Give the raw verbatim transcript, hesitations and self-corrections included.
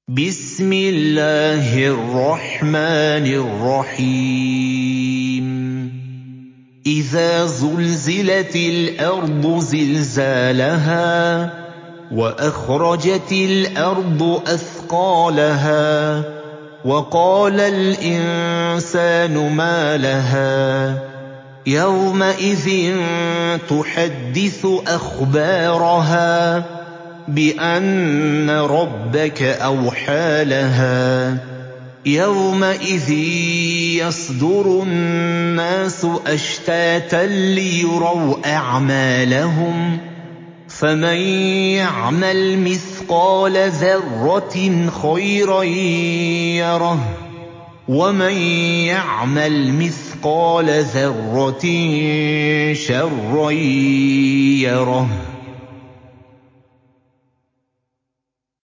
بسم الله الرحمن الرحيم إذا زلزلت الأرض زلزالها وأخرجت الأرض أثقالها وقال الإنسان ما لها يومئذ تحدث أخبارها بأن ربك أوحى لها يومئذ يصدر الناس أشتاتا ليروا أعمالهم فمن يعمل مثقال ذرة خيرا يره ومن يعمل مثقال ذرة شرا يره